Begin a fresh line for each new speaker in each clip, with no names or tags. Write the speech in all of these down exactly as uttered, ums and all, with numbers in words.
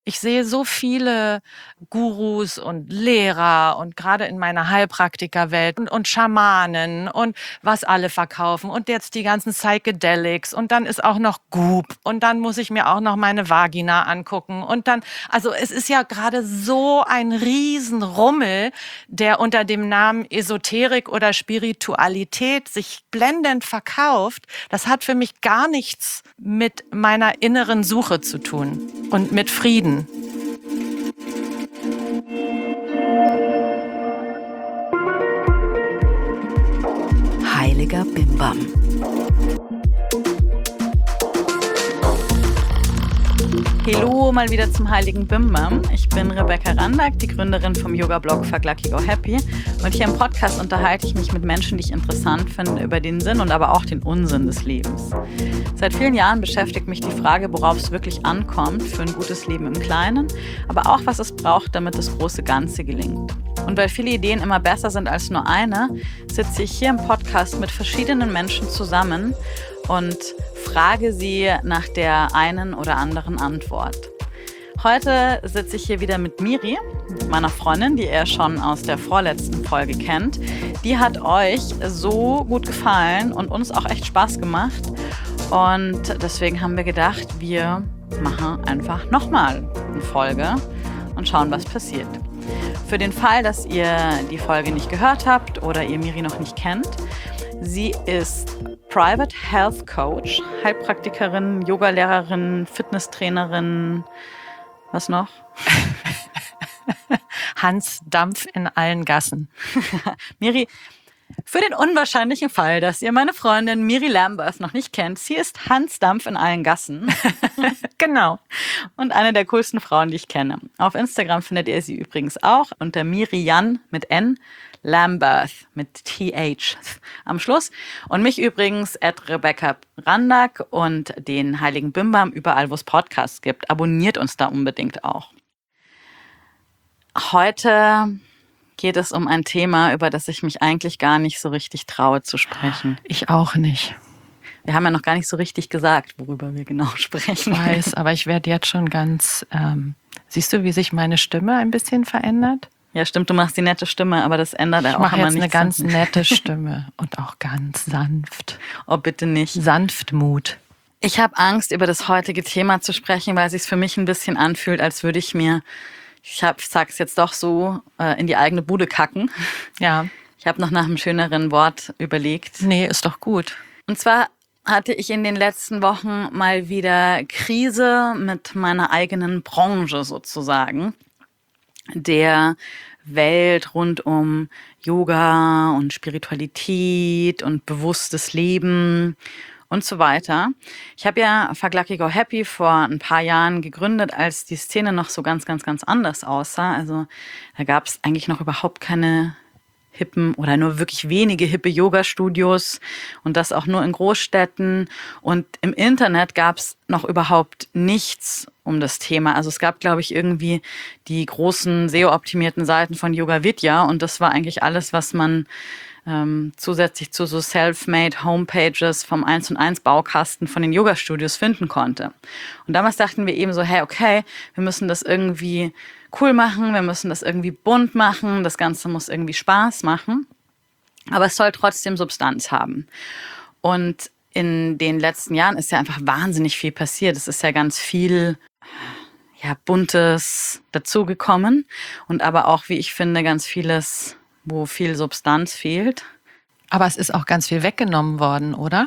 Ich sehe so viele Gurus und Lehrer und gerade in meiner Heilpraktikerwelt und, und Schamanen und was alle verkaufen und jetzt die ganzen Psychedelics und dann ist auch noch Goop und dann muss ich mir auch noch meine Vagina angucken und dann, also es ist ja gerade so ein Riesenrummel, der unter dem Namen Esoterik oder Spiritualität sich blendend verkauft. Das hat für mich gar nichts mit meiner inneren Suche zu tun und mit Frieden.
Heiliger Bimbam. Hallo, mal wieder zum Heiligen Bimbam. Ich bin Rebecca Randack, die Gründerin vom Yoga-Blog Fuck Lucky Go Happy. Und hier im Podcast unterhalte ich mich mit Menschen, die ich interessant finde, über den Sinn und aber auch den Unsinn des Lebens. Seit vielen Jahren beschäftigt mich die Frage, worauf es wirklich ankommt für ein gutes Leben im Kleinen, aber auch, was es braucht, damit das große Ganze gelingt. Und weil viele Ideen immer besser sind als nur eine, sitze ich hier im Podcast mit verschiedenen Menschen zusammen und frage sie nach der einen oder anderen Antwort. Heute sitze ich hier wieder mit Miri, meiner Freundin, die ihr schon aus der vorletzten Folge kennt. Die hat euch so gut gefallen und uns auch echt Spaß gemacht. Und deswegen haben wir gedacht, wir machen einfach nochmal eine Folge und schauen, was passiert. Für den Fall, dass ihr die Folge nicht gehört habt oder ihr Miri noch nicht kennt, sie ist Private Health Coach, Heilpraktikerin, Yogalehrerin, Fitnesstrainerin, was noch?
Hans Dampf in allen Gassen.
Miri, für den unwahrscheinlichen Fall, dass ihr meine Freundin Miri Lambert noch nicht kennt, sie ist Hans Dampf in allen Gassen.
Genau.
Und eine der coolsten Frauen, die ich kenne. Auf Instagram findet ihr sie übrigens auch unter Mirian mit N, Lambert mit T H am Schluss. Und mich übrigens at Rebecca Randack und den Heiligen Bimbam überall, wo es Podcasts gibt. Abonniert uns da unbedingt auch. Heute geht es um ein Thema, über das ich mich eigentlich gar nicht so richtig traue zu sprechen.
Ich auch nicht.
Wir haben ja noch gar nicht so richtig gesagt, worüber wir genau sprechen.
Ich weiß, aber ich werde jetzt schon ganz... Ähm, siehst du, wie sich meine Stimme ein bisschen verändert?
Ja, stimmt, du machst die nette Stimme, aber das ändert ja auch immer nichts.
Ich mache jetzt eine ganz nette Stimme und auch ganz sanft.
Oh, bitte nicht.
Sanftmut.
Ich habe Angst, über das heutige Thema zu sprechen, weil es sich für mich ein bisschen anfühlt, als würde ich mir, ich hab, sag's jetzt doch so, äh, in die eigene Bude kacken.
Ja.
Ich habe noch nach einem schöneren Wort überlegt.
Nee, ist doch gut.
Und zwar hatte ich in den letzten Wochen mal wieder Krise mit meiner eigenen Branche sozusagen. Der Welt rund um Yoga und Spiritualität und bewusstes Leben und so weiter. Ich habe ja Fuck Lucky Go Happy vor ein paar Jahren gegründet, als die Szene noch so ganz, ganz, ganz anders aussah. Also da gab es eigentlich noch überhaupt keine hippen oder nur wirklich wenige hippe Yoga-Studios und das auch nur in Großstädten. Und im Internet gab es noch überhaupt nichts um das Thema. Also es gab, glaube ich, irgendwie die großen S E O-optimierten Seiten von Yoga Vidya und das war eigentlich alles, was man ähm, zusätzlich zu so self-made Homepages vom eins und eins Baukasten von den Yoga-Studios finden konnte. Und damals dachten wir eben so, hey, okay, wir müssen das irgendwie cool machen, wir müssen das irgendwie bunt machen, das Ganze muss irgendwie Spaß machen, aber es soll trotzdem Substanz haben. Und in den letzten Jahren ist ja einfach wahnsinnig viel passiert. Es ist ja ganz viel ja, Buntes dazugekommen und aber auch, wie ich finde, ganz vieles, wo viel Substanz fehlt.
Aber es ist auch ganz viel weggenommen worden, oder?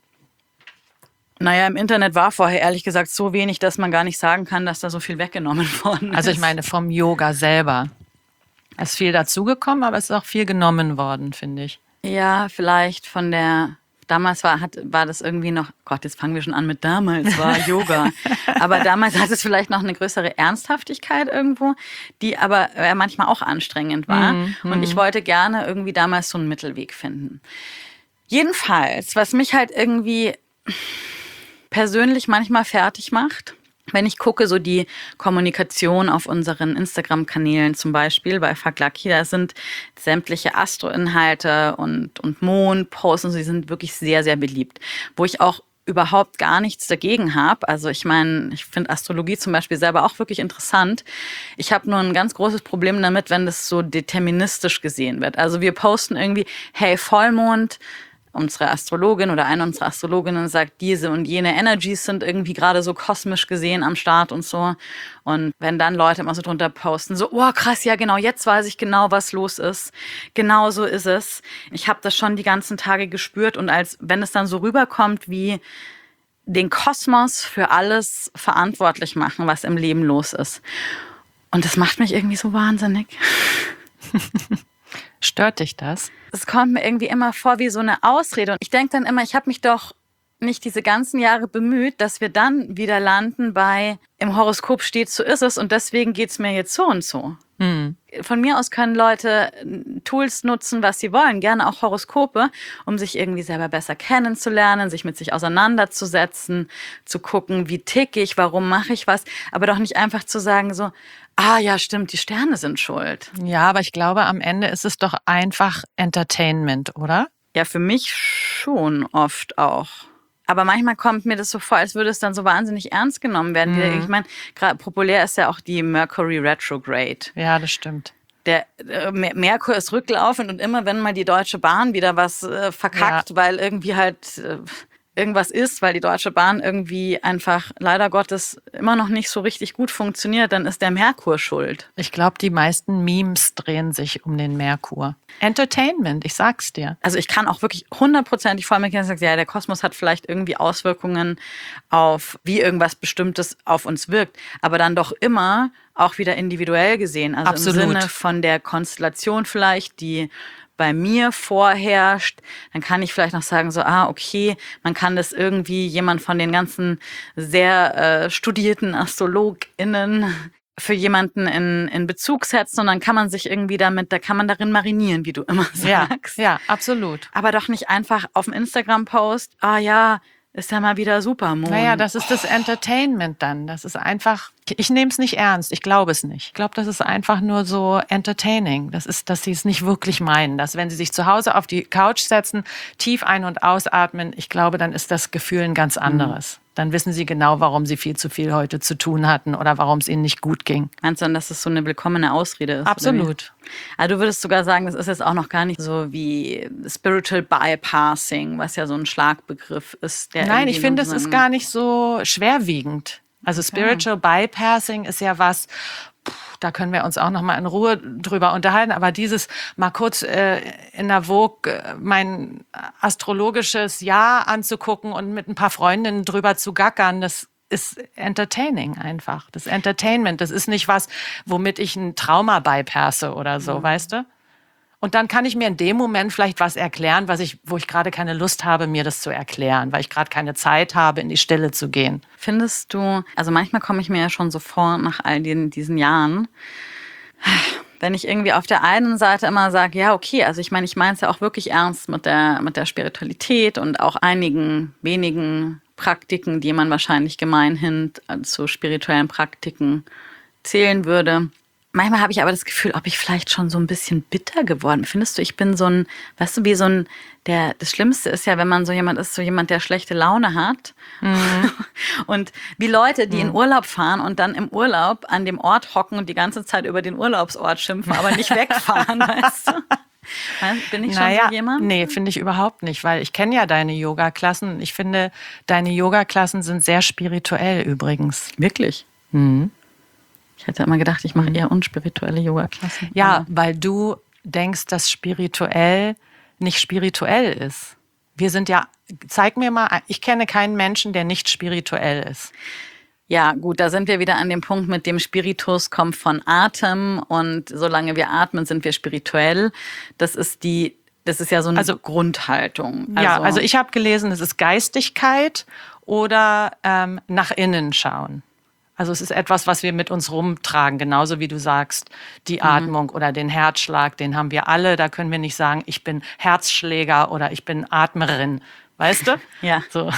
Naja, im Internet war vorher ehrlich gesagt so wenig, dass man gar nicht sagen kann, dass da so viel weggenommen worden ist.
Also ich meine vom Yoga selber. Es ist viel dazugekommen, aber es ist auch viel genommen worden, finde ich.
Ja, vielleicht von der... Damals war, hat, war das irgendwie noch, Gott, jetzt fangen wir schon an mit damals war Yoga. Aber damals hat es vielleicht noch eine größere Ernsthaftigkeit irgendwo, die aber äh, manchmal auch anstrengend war. Mm, mm. Und ich wollte gerne irgendwie damals so einen Mittelweg finden. Jedenfalls, was mich halt irgendwie persönlich manchmal fertig macht, wenn ich gucke, so die Kommunikation auf unseren Instagram-Kanälen zum Beispiel bei Fuck Lucky, da sind sämtliche Astro-Inhalte und, und Mond-Posts und sie sind wirklich sehr, sehr beliebt. Wo ich auch überhaupt gar nichts dagegen habe. Also ich meine, ich finde Astrologie zum Beispiel selber auch wirklich interessant. Ich habe nur ein ganz großes Problem damit, wenn das so deterministisch gesehen wird. Also wir posten irgendwie, hey, Vollmond, unsere Astrologin oder eine unserer Astrologinnen sagt, diese und jene Energies sind irgendwie gerade so kosmisch gesehen am Start und so. Und wenn dann Leute immer so drunter posten, so, oh krass, ja genau, jetzt weiß ich genau, was los ist. Genau so ist es. Ich habe das schon die ganzen Tage gespürt und als wenn es dann so rüberkommt wie den Kosmos für alles verantwortlich machen, was im Leben los ist. Und das macht mich irgendwie so wahnsinnig.
Stört dich das?
Es kommt mir irgendwie immer vor wie so eine Ausrede. Und ich denke dann immer, ich habe mich doch nicht diese ganzen Jahre bemüht, dass wir dann wieder landen bei, im Horoskop steht, so ist es und deswegen geht's mir jetzt so und so. Hm. Von mir aus können Leute Tools nutzen, was sie wollen, gerne auch Horoskope, um sich irgendwie selber besser kennenzulernen, sich mit sich auseinanderzusetzen, zu gucken, wie tick ich, warum mache ich was, aber doch nicht einfach zu sagen so, ah ja, stimmt, die Sterne sind schuld.
Ja, aber ich glaube, am Ende ist es doch einfach Entertainment, oder?
Ja, für mich schon oft auch. Aber manchmal kommt mir das so vor, als würde es dann so wahnsinnig ernst genommen werden. Mhm. Ich meine, gerade populär ist ja auch die Mercury Retrograde.
Ja, das stimmt.
Der äh, Merkur ist rücklaufend und immer wenn mal die Deutsche Bahn wieder was äh, verkackt, ja. weil irgendwie halt äh, irgendwas ist, weil die Deutsche Bahn irgendwie einfach leider Gottes immer noch nicht so richtig gut funktioniert, dann ist der Merkur schuld.
Ich glaube, die meisten Memes drehen sich um den Merkur. Entertainment, ich sag's dir.
Also ich kann auch wirklich hundertprozentig voll mit sagen, ja, der Kosmos hat vielleicht irgendwie Auswirkungen auf, wie irgendwas Bestimmtes auf uns wirkt, aber dann doch immer auch wieder individuell gesehen. Also
Absolut.
Im Sinne von der Konstellation vielleicht, die bei mir vorherrscht, dann kann ich vielleicht noch sagen, so, ah, okay, man kann das irgendwie jemand von den ganzen sehr äh, studierten AstrologInnen für jemanden in, in Bezug setzen und dann kann man sich irgendwie damit, da kann man darin marinieren, wie du immer sagst.
Ja, ja, absolut.
Aber doch nicht einfach auf dem Instagram-Post, ah ja, ist ja mal wieder Supermond.
Naja, das ist das Entertainment dann. Das ist einfach, ich nehme es nicht ernst, ich glaube es nicht. Ich glaube, das ist einfach nur so entertaining. Das ist, dass sie es nicht wirklich meinen. Dass wenn sie sich zu Hause auf die Couch setzen, tief ein- und ausatmen, ich glaube, dann ist das Gefühl ein ganz anderes. Mhm. Dann wissen sie genau, warum sie viel zu viel heute zu tun hatten oder warum es ihnen nicht gut ging.
Meinst du, dass es so eine willkommene Ausrede ist?
Absolut.
Also du würdest sogar sagen, das ist jetzt auch noch gar nicht so wie Spiritual Bypassing, was ja so ein Schlagbegriff ist. Der
Nein, ich finde, es ist gar nicht so schwerwiegend. Also Spiritual okay. Bypassing ist ja was, da können wir uns auch noch mal in Ruhe drüber unterhalten. Aber dieses mal kurz äh, in der Vogue äh, mein astrologisches Jahr anzugucken und mit ein paar Freundinnen drüber zu gackern, das ist entertaining einfach. Das Entertainment, das ist nicht was, womit ich ein Trauma bypasse oder so, mhm. weißt du? Und dann kann ich mir in dem Moment vielleicht was erklären, was ich, wo ich gerade keine Lust habe, mir das zu erklären, weil ich gerade keine Zeit habe, in die Stille zu gehen.
Findest du, also manchmal komme ich mir ja schon so vor, nach all den, diesen Jahren, wenn ich irgendwie auf der einen Seite immer sage, ja, okay, also ich meine, ich meine es ja auch wirklich ernst mit der, mit der Spiritualität und auch einigen wenigen Praktiken, die man wahrscheinlich gemeinhin zu spirituellen Praktiken zählen würde. Manchmal habe ich aber das Gefühl, ob ich vielleicht schon so ein bisschen bitter geworden bin. Findest du, ich bin so ein, weißt du, wie so ein, der, das Schlimmste ist ja, wenn man so jemand ist, so jemand, der schlechte Laune hat. Mhm. Und wie Leute, die mhm. in Urlaub fahren und dann im Urlaub an dem Ort hocken und die ganze Zeit über den Urlaubsort schimpfen, aber nicht wegfahren, weißt du? Bin ich schon
naja,
so jemand?
Nee, finde ich überhaupt nicht, weil ich kenne ja deine Yoga-Klassen. Ich finde, deine Yoga-Klassen sind sehr spirituell übrigens.
Wirklich?
Mhm.
Ich hätte immer gedacht, ich mache eher unspirituelle Yoga-Klassen.
Ja, weil du denkst, dass spirituell nicht spirituell ist. Wir sind ja, zeig mir mal, ich kenne keinen Menschen, der nicht spirituell ist.
Ja, gut, da sind wir wieder an dem Punkt, mit dem Spiritus kommt von Atem und solange wir atmen, sind wir spirituell. Das ist die, das ist ja so eine also, Grundhaltung.
Also, ja, also ich habe gelesen, es ist Geistigkeit oder ähm, nach innen schauen. Also es ist etwas, was wir mit uns rumtragen, genauso wie du sagst, die Atmung mhm. oder den Herzschlag, den haben wir alle. Da können wir nicht sagen, ich bin Herzschläger oder ich bin Atmerin. weißt du?
Ja.
So.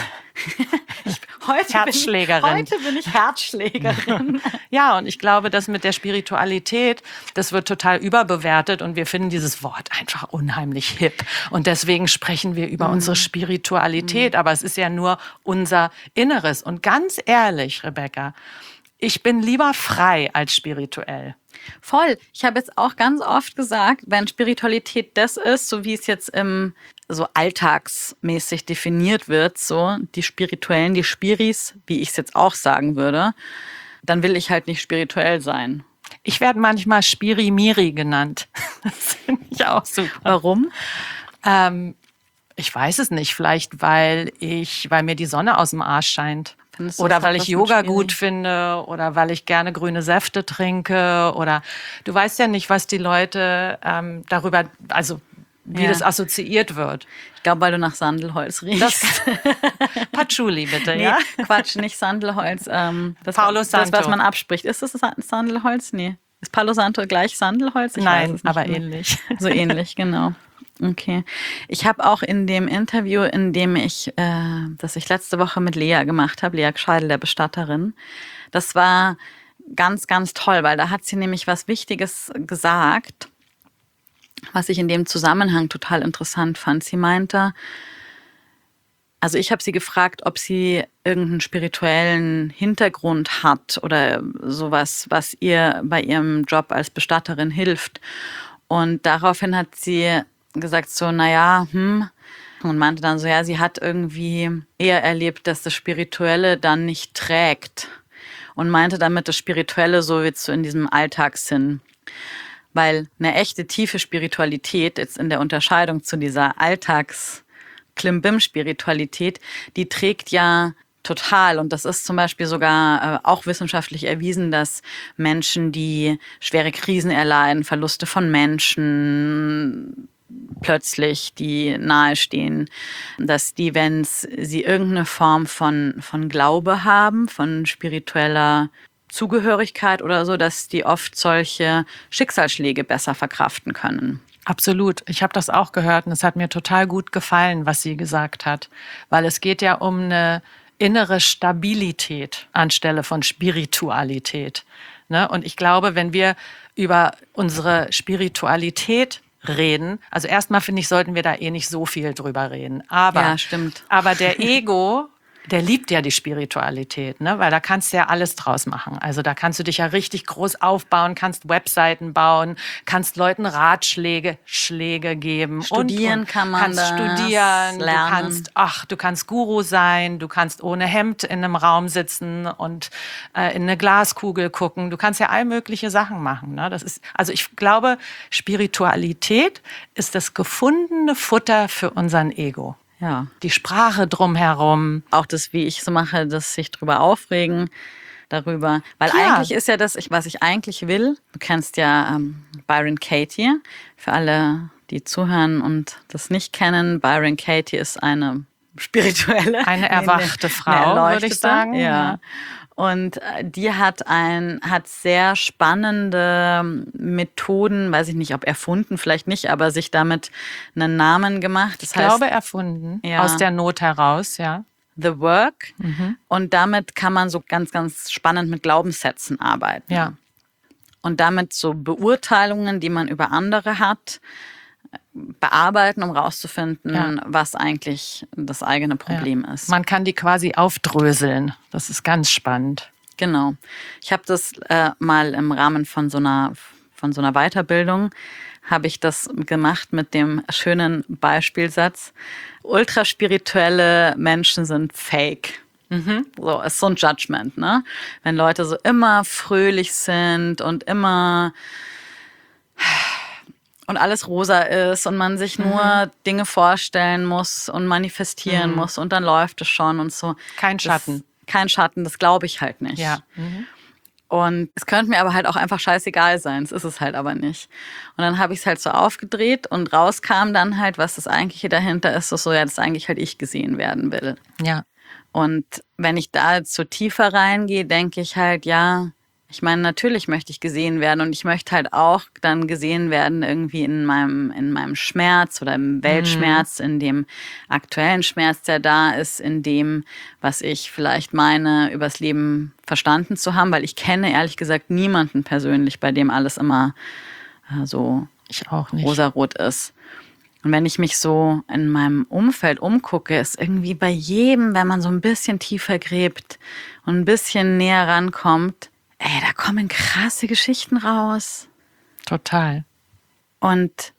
Heute
Herzschlägerin.
Bin ich, heute bin ich Herzschlägerin.
Ja, und ich glaube, das mit der Spiritualität, das wird total überbewertet und wir finden dieses Wort einfach unheimlich hip. Und deswegen sprechen wir über mm. unsere Spiritualität, mm. aber es ist ja nur unser Inneres. Und ganz ehrlich, Rebecca, ich bin lieber frei als spirituell.
Voll. Ich habe jetzt auch ganz oft gesagt, wenn Spiritualität das ist, so wie es jetzt im so alltagsmäßig definiert wird, so die Spirituellen, die Spiris, wie ich es jetzt auch sagen würde, dann will ich halt nicht spirituell sein.
Ich werde manchmal Spirimiri genannt. Das finde ich auch super.
Warum?
Ähm, ich weiß es nicht. Vielleicht, weil ich, weil mir die Sonne aus dem Arsch scheint. Oder weil ich Yoga gut finde oder weil ich gerne grüne Säfte trinke oder du weißt ja nicht, was die Leute ähm, darüber, also wie ja. das assoziiert wird.
Ich glaube, weil du nach Sandelholz riechst.
Patchouli bitte,
nee,
ja?
Quatsch, nicht Sandelholz. Ähm, das,
Palo Santo.
Das, was man abspricht. Ist das Sandelholz? Nee. Ist Palo Santo gleich Sandelholz?
Ich Nein, weiß es nicht aber mehr. Ähnlich.
So ähnlich, genau. Okay. Ich habe auch in dem Interview, in dem ich, äh, das ich letzte Woche mit Lea gemacht habe, Lea Gscheidel, der Bestatterin, das war ganz, ganz toll, weil da hat sie nämlich was Wichtiges gesagt, was ich in dem Zusammenhang total interessant fand. Sie meinte, also ich habe sie gefragt, ob sie irgendeinen spirituellen Hintergrund hat oder sowas, was ihr bei ihrem Job als Bestatterin hilft. Und daraufhin hat sie gesagt so, naja, hm, und meinte dann so, ja, sie hat irgendwie eher erlebt, dass das Spirituelle dann nicht trägt und meinte damit das Spirituelle so jetzt so in diesem Alltagssinn, weil eine echte tiefe Spiritualität jetzt in der Unterscheidung zu dieser Alltags-Klimbim-Spiritualität, die trägt ja total. Und das ist zum Beispiel sogar äh, auch wissenschaftlich erwiesen, dass Menschen, die schwere Krisen erleiden, Verluste von Menschen, plötzlich, die nahestehen, dass die, wenn sie irgendeine Form von, von Glaube haben, von spiritueller Zugehörigkeit oder so, dass die oft solche Schicksalsschläge besser verkraften können.
Absolut. Ich habe das auch gehört und es hat mir total gut gefallen, was sie gesagt hat, weil es geht ja um eine innere Stabilität anstelle von Spiritualität. Ne? Und ich glaube, wenn wir über unsere Spiritualität reden, also erstmal finde ich, sollten wir da eh nicht so viel drüber reden. Aber,
ja, stimmt.
Aber der Ego, der liebt ja die Spiritualität, ne? Weil da kannst du ja alles draus machen. Also da kannst du dich ja richtig groß aufbauen, kannst Webseiten bauen, kannst Leuten Ratschläge Schläge geben.
Studieren
und, und
kann man
kannst
das,
studieren,
lernen.
Du kannst, ach, du kannst Guru sein, du kannst ohne Hemd in einem Raum sitzen und äh, in eine Glaskugel gucken. Du kannst ja all mögliche Sachen machen. Ne? Das ist, also ich glaube, Spiritualität ist das gefundene Futter für unseren Ego.
Ja.
Die Sprache drumherum.
Auch das, wie ich so mache, das sich drüber aufregen, darüber. Weil
ja.
eigentlich ist ja das, was ich eigentlich will, du kennst ja ähm, Byron Katie, für alle, die zuhören und das nicht kennen, Byron Katie ist eine spirituelle.
Eine erwachte
eine,
Frau,
eine
würde ich sagen.
Ja. ja. Und die hat ein, hat sehr spannende Methoden, weiß ich nicht, ob erfunden, vielleicht nicht, aber sich damit einen Namen gemacht. Das
ich
heißt,
glaube erfunden, ja. Aus der Not heraus, ja.
The Work.
Mhm.
Und damit kann man so ganz, ganz spannend mit Glaubenssätzen arbeiten.
Ja.
Und damit so Beurteilungen, die man über andere hat, bearbeiten, um rauszufinden, ja. was eigentlich das eigene Problem ja. ist.
Man kann die quasi aufdröseln. Das ist ganz spannend.
Genau. Ich habe das äh, mal im Rahmen von so einer, von so einer Weiterbildung, habe ich das gemacht mit dem schönen Beispielsatz, ultraspirituelle Menschen sind fake. Mhm. So, ist so ein Judgment, ne? Wenn Leute so immer fröhlich sind und immer und alles rosa ist und man sich nur mhm. Dinge vorstellen muss und manifestieren mhm. muss und dann läuft es schon und so.
Kein Schatten.
Das, kein Schatten, das glaube ich halt nicht.
Ja. Mhm.
Und es könnte mir aber halt auch einfach scheißegal sein, es ist es halt aber nicht. Und dann habe ich es halt so aufgedreht und rauskam dann halt, was das Eigentliche dahinter ist, so, ja, dass eigentlich halt ich gesehen werden will.
Ja.
Und wenn ich da so tiefer reingehe, denke ich halt, ja, Ich meine, natürlich möchte ich gesehen werden und ich möchte halt auch dann gesehen werden irgendwie in meinem, in meinem Schmerz oder im Weltschmerz, in dem aktuellen Schmerz, der da ist, in dem, was ich vielleicht meine, übers Leben verstanden zu haben, weil ich kenne ehrlich gesagt niemanden persönlich, bei dem alles immer äh, so
Ich auch nicht.
rosarot ist. Und wenn ich mich so in meinem Umfeld umgucke, ist irgendwie bei jedem, wenn man so ein bisschen tiefer gräbt und ein bisschen näher rankommt, ey, da kommen krasse Geschichten raus.
Total.
Und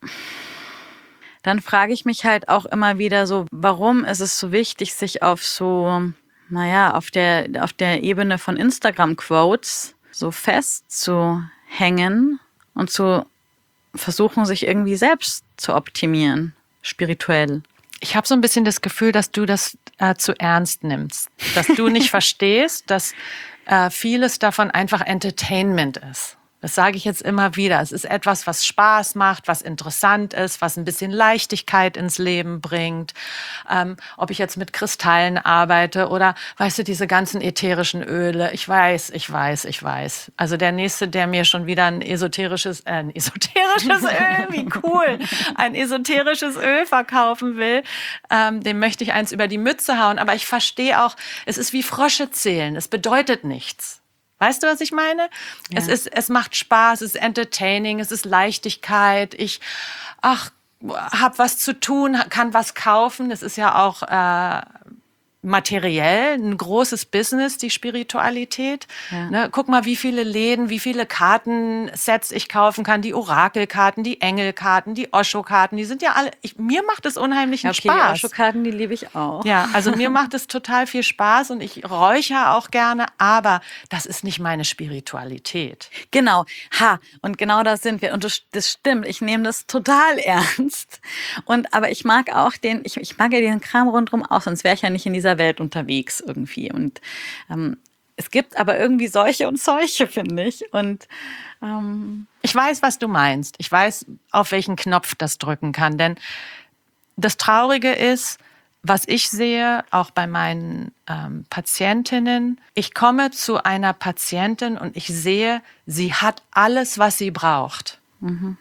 dann frage ich mich halt auch immer wieder so, warum ist es so wichtig, sich auf so, naja, auf der, auf der Ebene von Instagram-Quotes so festzухängen und zu versuchen, sich irgendwie selbst zu optimieren, spirituell.
Ich habe so ein bisschen das Gefühl, dass du das äh, zu ernst nimmst. Dass du nicht verstehst, dass äh, vieles davon einfach Entertainment ist. Das sage ich jetzt immer wieder. Es ist etwas, was Spaß macht, was interessant ist, was ein bisschen Leichtigkeit ins Leben bringt. Ähm, ob ich jetzt mit Kristallen arbeite oder, weißt du, diese ganzen ätherischen Öle. Ich weiß, ich weiß, ich weiß. Also der Nächste, der mir schon wieder ein esoterisches, äh, ein esoterisches Öl, wie cool, ein esoterisches Öl verkaufen will, ähm, dem möchte ich eins über die Mütze hauen. Aber ich verstehe auch, es ist wie Frosche zählen. Es bedeutet nichts. Weißt du, was ich meine? Ja. Es ist, es macht Spaß, es ist entertaining, es ist Leichtigkeit. Ich, ach, hab was zu tun, kann was kaufen. Es ist ja auch äh, materiell ein großes Business, die Spiritualität. Ja. Ne, guck mal, wie viele Läden, wie viele Kartensets ich kaufen kann. Die Orakelkarten, die Engelkarten, die Osho-Karten, die sind ja alle, ich, mir macht es unheimlichen
okay,
Spaß.
Die Osho-Karten, die liebe ich auch.
Ja, also mir macht es total viel Spaß und ich räuchere auch gerne, aber das ist nicht meine Spiritualität.
Genau, ha, und genau da sind wir. Und das, das stimmt, ich nehme das total ernst. Und aber ich mag auch den, ich, ich mag ja den Kram rundherum auch, sonst wäre ich ja nicht in dieser Welt unterwegs irgendwie. Und ähm, es gibt aber irgendwie solche und solche, finde ich. Und ähm
ich weiß, was du meinst. Ich weiß, auf welchen Knopf das drücken kann. Denn das Traurige ist, was ich sehe, auch bei meinen ähm, Patientinnen, ich komme zu einer Patientin und ich sehe, sie hat alles, was sie braucht. Mhm.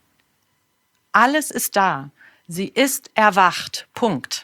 Alles ist da. Sie ist erwacht. Punkt.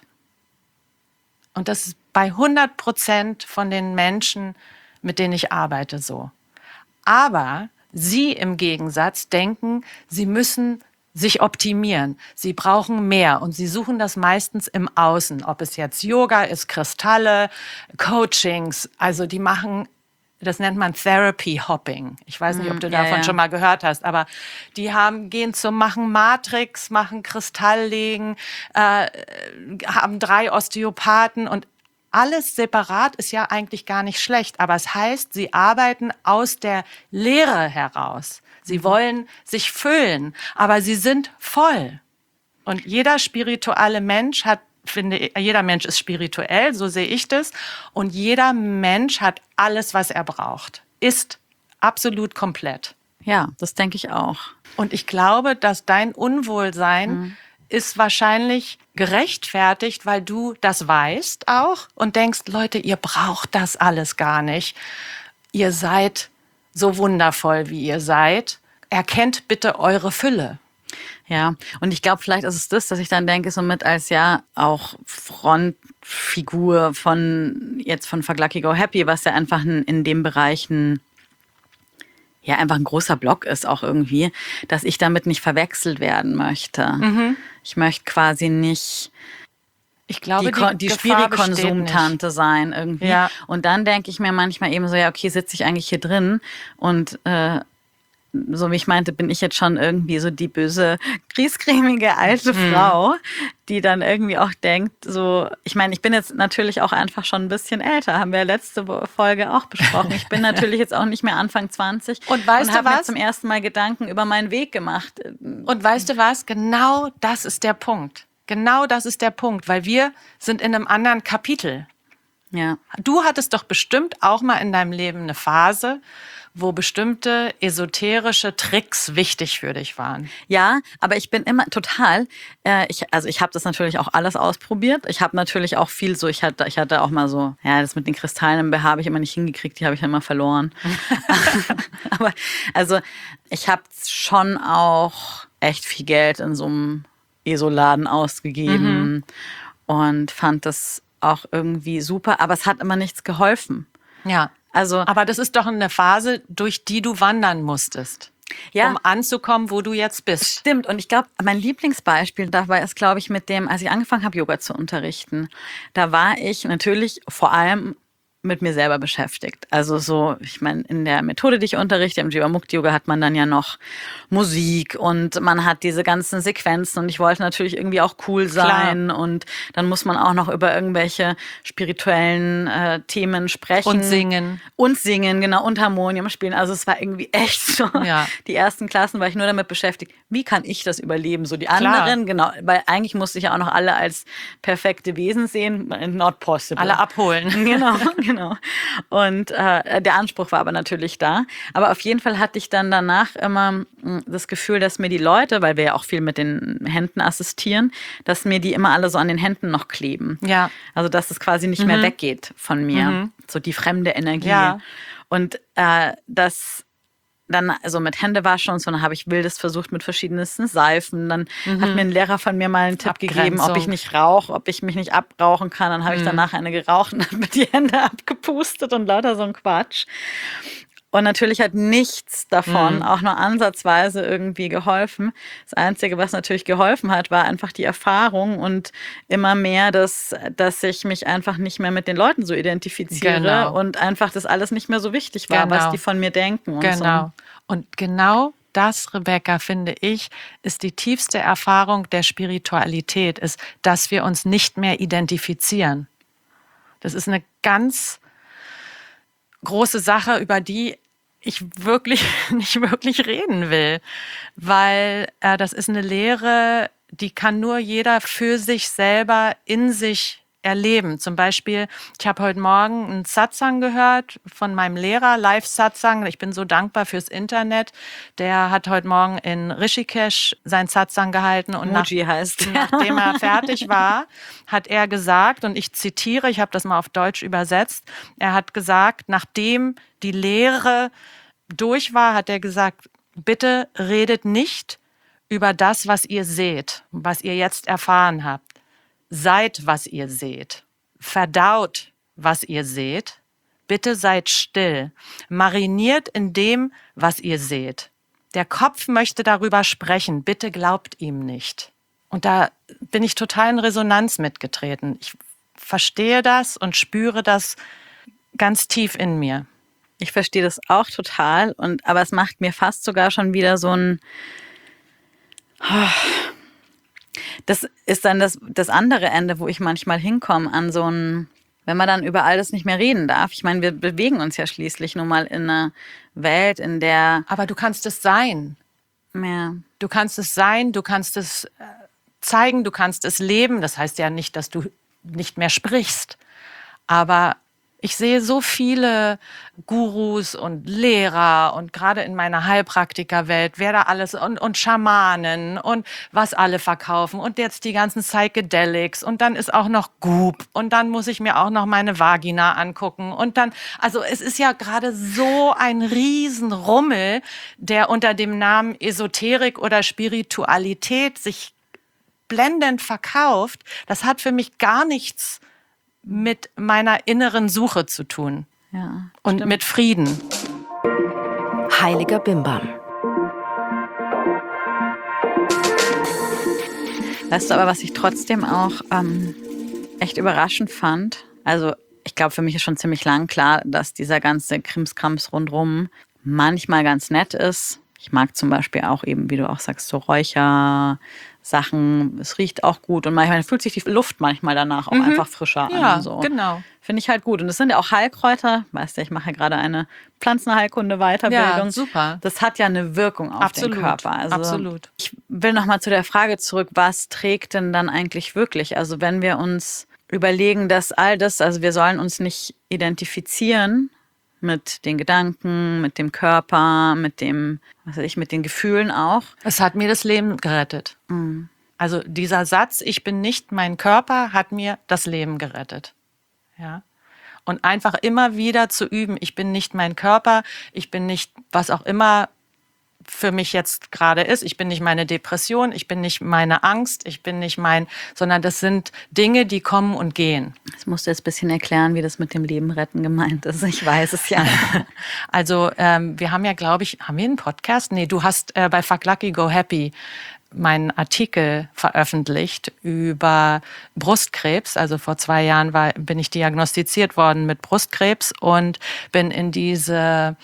Und das ist bei hundert Prozent von den Menschen, mit denen ich arbeite, so. Aber sie im Gegensatz denken, sie müssen sich optimieren. Sie brauchen mehr und sie suchen das meistens im Außen. Ob es jetzt Yoga ist, Kristalle, Coachings, also die machen, das nennt man Therapy Hopping. Ich weiß nicht, ob du
ja,
davon
ja.
schon mal gehört hast, aber die haben, gehen zum machen Matrix, machen Kristalllegen, äh, haben drei Osteopathen und alles separat ist ja eigentlich gar nicht schlecht, aber es heißt, sie arbeiten aus der Leere heraus. Sie wollen sich füllen, aber sie sind voll. Und jeder spirituelle Mensch hat, finde, jeder Mensch ist spirituell, so sehe ich das. Und jeder Mensch hat alles, was er braucht. Ist absolut komplett.
Ja, das denke ich auch.
Und ich glaube, dass dein Unwohlsein mhm. ist wahrscheinlich gerechtfertigt, weil du das weißt auch und denkst, Leute, ihr braucht das alles gar nicht. Ihr seid so wundervoll, wie ihr seid. Erkennt bitte eure Fülle.
Ja, und ich glaube, vielleicht ist es das, dass ich dann denke, somit als ja auch Frontfigur von jetzt von Fuck Lucky Go Happy, was ja einfach in dem Bereich ein, ja einfach ein großer Block ist auch irgendwie, dass ich damit nicht verwechselt werden möchte. Mhm. Ich möchte quasi nicht
ich glaube,
die,
die,
die Spiri-Konsumtante sein irgendwie.
Ja.
Und dann denke ich mir manchmal eben so, ja, okay, sitze ich eigentlich hier drin und äh, so wie ich meinte, bin ich jetzt schon irgendwie so die böse, griesgrämige alte mhm. Frau, die dann irgendwie auch denkt, so, ich meine, ich bin jetzt natürlich auch einfach schon ein bisschen älter, haben wir letzte Folge auch besprochen. Ich bin natürlich jetzt auch nicht mehr Anfang zwanzig
und, weißt
und habe mir zum
was?
ersten Mal Gedanken über meinen Weg gemacht.
Und weißt du was? Genau das ist der Punkt. Genau das ist der Punkt, weil wir sind in einem anderen Kapitel.
Ja.
Du hattest doch bestimmt auch mal in deinem Leben eine Phase, wo bestimmte esoterische Tricks wichtig für dich waren.
Ja, aber ich bin immer total, äh, ich, also ich habe das natürlich auch alles ausprobiert. Ich habe natürlich auch viel so, ich hatte, ich hatte auch mal so, ja, das mit den Kristallen im B H habe ich immer nicht hingekriegt, die habe ich immer verloren. Aber also ich habe schon auch echt viel Geld in so einem ESO-Laden ausgegeben mhm. und fand das auch irgendwie super, aber es hat immer nichts geholfen.
Ja.
Also,
aber das ist doch eine Phase, durch die du wandern musstest, ja, um anzukommen, wo du jetzt bist.
Stimmt. Und ich glaube, mein Lieblingsbeispiel dabei ist, glaube ich, mit dem, als ich angefangen habe, Yoga zu unterrichten, da war ich natürlich vor allem mit mir selber beschäftigt. Also so, ich meine, in der Methode, die ich unterrichte, im Jivamukti-Yoga, hat man dann ja noch Musik und man hat diese ganzen Sequenzen und ich wollte natürlich irgendwie auch cool sein. Klar. Und dann muss man auch noch über irgendwelche spirituellen äh, Themen sprechen.
Und singen.
Und singen, genau, und Harmonium spielen. Also es war irgendwie echt so. Ja. Die ersten Klassen war ich nur damit beschäftigt, wie kann ich das überleben? So die anderen, Klar. genau, weil eigentlich musste ich ja auch noch alle als perfekte Wesen sehen. Not possible.
Alle abholen.
Genau, genau. Genau. Und äh, der Anspruch war aber natürlich da. Aber auf jeden Fall hatte ich dann danach immer mh, das Gefühl, dass mir die Leute, weil wir ja auch viel mit den Händen assistieren, dass mir die immer alle so an den Händen noch kleben.
Ja.
Also dass es quasi nicht mhm. mehr weggeht von mir. Mhm. So die fremde Energie.
Ja.
Und äh, das dann, also mit Händewaschen und so, dann habe ich Wildes versucht mit verschiedensten Seifen. Dann mhm. hat mir ein Lehrer von mir mal einen Tipp gegeben, ob ich nicht rauche, ob ich mich nicht abrauchen kann. Dann habe mhm. ich danach eine geraucht und habe mir die Hände abgepustet und lauter so ein Quatsch. Und natürlich hat nichts davon, mhm. auch nur ansatzweise irgendwie geholfen. Das Einzige, was natürlich geholfen hat, war einfach die Erfahrung und immer mehr, dass, dass ich mich einfach nicht mehr mit den Leuten so identifiziere
genau.
und einfach das alles nicht mehr so wichtig war, genau. was die von mir denken. Und
genau.
so.
Und genau das, Rebecca, finde ich, ist die tiefste Erfahrung der Spiritualität, ist, dass wir uns nicht mehr identifizieren. Das ist eine ganz große Sache, über die ich wirklich nicht wirklich reden will, weil äh, das ist eine Lehre, die kann nur jeder für sich selber in sich erleben. Zum Beispiel, ich habe heute Morgen einen Satsang gehört von meinem Lehrer, Live-Satsang. Ich bin so dankbar fürs Internet. Der hat heute Morgen in Rishikesh sein Satsang gehalten. Und
Muji nach, heißt.
nachdem er fertig war, hat er gesagt, und ich zitiere, ich habe das mal auf Deutsch übersetzt, er hat gesagt, nachdem die Lehre durch war, hat er gesagt, bitte redet nicht über das, was ihr seht, was ihr jetzt erfahren habt. Seid, was ihr seht. Verdaut, was ihr seht. Bitte seid still. Mariniert in dem, was ihr seht. Der Kopf möchte darüber sprechen. Bitte glaubt ihm nicht. Und da bin ich total in Resonanz mitgetreten. Ich verstehe das und spüre das ganz tief in mir.
Ich verstehe das auch total. Und, aber es macht mir fast sogar schon wieder so ein... Oh. Das ist dann das, das andere Ende, wo ich manchmal hinkomme an so ein, wenn man dann über all das nicht mehr reden darf. Ich meine, wir bewegen uns ja schließlich nun mal in einer Welt, in der...
Aber du kannst es sein.
Ja.
Du kannst es sein, du kannst es zeigen, du kannst es leben. Das heißt ja nicht, dass du nicht mehr sprichst. Aber ich sehe so viele Gurus und Lehrer und gerade in meiner Heilpraktikerwelt, wer da alles und, und Schamanen und was alle verkaufen und jetzt die ganzen Psychedelics und dann ist auch noch Goop und dann muss ich mir auch noch meine Vagina angucken und dann, also es ist ja gerade so ein Riesenrummel, der unter dem Namen Esoterik oder Spiritualität sich blendend verkauft. Das hat für mich gar nichts mit meiner inneren Suche zu tun.
Ja,
und stimmt. Mit Frieden.
Heiliger Bimbam.
Weißt du aber, was ich trotzdem auch ähm, echt überraschend fand? Also ich glaube, für mich ist schon ziemlich lang klar, dass dieser ganze Krimskrams rundherum manchmal ganz nett ist. Ich mag zum Beispiel auch eben, wie du auch sagst, so Räuchersachen. Es riecht auch gut und manchmal fühlt sich die Luft manchmal danach auch mhm. einfach frischer
ja,
an. So.
Genau.
Finde ich halt gut. Und es sind ja auch Heilkräuter. Weißt du, ich mache ja gerade eine Pflanzenheilkunde-Weiterbildung.
Ja, super.
Das hat ja eine Wirkung auf
Absolut.
den Körper. Also
Absolut.
Ich will nochmal zu der Frage zurück, was trägt denn dann eigentlich wirklich? Also wenn wir uns überlegen, dass all das, also wir sollen uns nicht identifizieren mit den Gedanken, mit dem Körper, mit dem, was weiß ich, mit den Gefühlen auch.
Es hat mir das Leben gerettet.
Mhm.
Also dieser Satz, ich bin nicht mein Körper, hat mir das Leben gerettet. Ja. Und einfach immer wieder zu üben, ich bin nicht mein Körper, ich bin nicht, was auch immer für mich jetzt gerade ist, ich bin nicht meine Depression, ich bin nicht meine Angst, ich bin nicht mein, sondern das sind Dinge, die kommen und gehen.
Das musst du jetzt ein bisschen erklären, wie das mit dem Leben retten gemeint ist. Ich weiß es ja.
Also ähm, wir haben ja, glaube ich, haben wir einen Podcast? Nee, du hast äh, bei Fuck Lucky Go Happy meinen Artikel veröffentlicht über Brustkrebs. Also vor zwei Jahren war, bin ich diagnostiziert worden mit Brustkrebs und bin in diese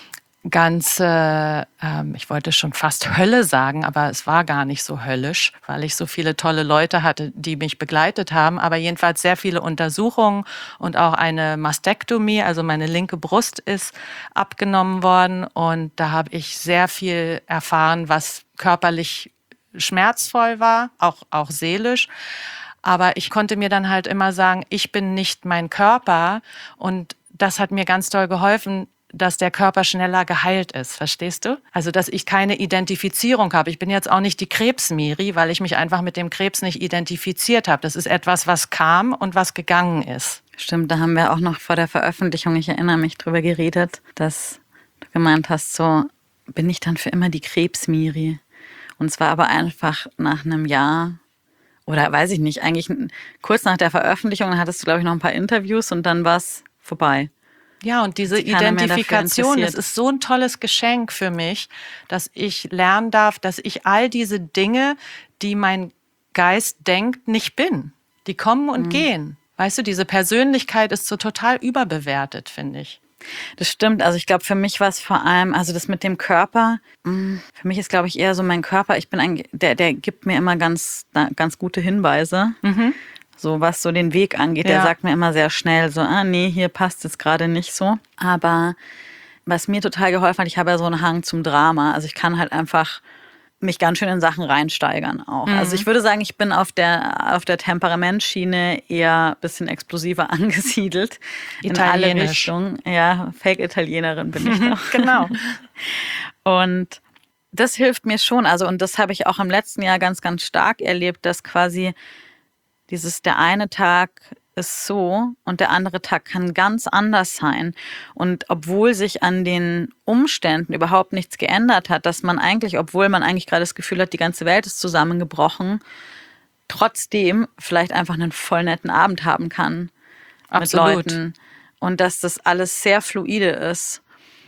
ganze, ähm, ich wollte schon fast Hölle sagen, aber es war gar nicht so höllisch, weil ich so viele tolle Leute hatte, die mich begleitet haben. Aber jedenfalls sehr viele Untersuchungen und auch eine Mastektomie, also meine linke Brust ist abgenommen worden. Und da habe ich sehr viel erfahren, was körperlich schmerzvoll war, auch, auch seelisch. Aber ich konnte mir dann halt immer sagen, ich bin nicht mein Körper. Und das hat mir ganz doll geholfen, dass der Körper schneller geheilt ist. Verstehst du? Also, dass ich keine Identifizierung habe. Ich bin jetzt auch nicht die Krebs-Miri, weil ich mich einfach mit dem Krebs nicht identifiziert habe. Das ist etwas, was kam und was gegangen ist.
Stimmt, da haben wir auch noch vor der Veröffentlichung, ich erinnere mich, drüber geredet, dass du gemeint hast, so bin ich dann für immer die Krebs-Miri. Und zwar aber einfach nach einem Jahr oder weiß ich nicht, eigentlich kurz nach der Veröffentlichung hattest du, glaube ich, noch ein paar Interviews und dann war es vorbei.
Ja, und diese Identifikation, das ist so ein tolles Geschenk für mich, dass ich lernen darf, dass ich all diese Dinge, die mein Geist denkt, nicht bin. Die kommen und mhm. gehen. Weißt du, diese Persönlichkeit ist so total überbewertet, finde ich.
Das stimmt. Also ich glaube, für mich war es vor allem, also das mit dem Körper, für mich ist, glaube ich, eher so mein Körper, ich bin ein, der, der gibt mir immer ganz, ganz gute Hinweise. Mhm. So was so den Weg angeht, der ja. sagt mir immer sehr schnell so, ah nee, hier passt es gerade nicht so. Aber was mir total geholfen hat, ich habe ja so einen Hang zum Drama. Also ich kann halt einfach mich ganz schön in Sachen reinsteigern auch. Mhm. Also ich würde sagen, ich bin auf der, auf der Temperamentschiene eher ein bisschen explosiver angesiedelt. In alle Richtungen. Ja, Fake-Italienerin bin ich noch.
Genau.
Und das hilft mir schon. Also und das habe ich auch im letzten Jahr ganz, ganz stark erlebt, dass quasi dieses, der eine Tag ist so und der andere Tag kann ganz anders sein. Und obwohl sich an den Umständen überhaupt nichts geändert hat, dass man eigentlich, obwohl man eigentlich gerade das Gefühl hat, die ganze Welt ist zusammengebrochen, trotzdem vielleicht einfach einen voll netten Abend haben kann. Absolut. Mit Leuten. Und dass das alles sehr fluide ist.